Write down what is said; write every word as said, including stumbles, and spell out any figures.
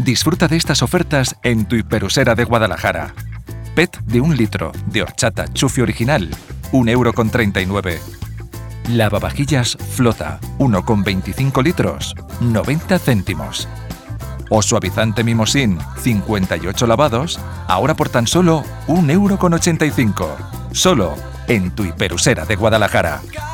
Disfruta de estas ofertas en tu hiperusera de Guadalajara. P E T de un litro de horchata Chufi original, un euro con treinta y nueve. Lavavajillas Flota, uno con veinticinco litros, noventa céntimos. O suavizante Mimosín, cincuenta y ocho lavados, ahora por tan solo un euro con ochenta y cinco. Solo en tu hiperusera de Guadalajara.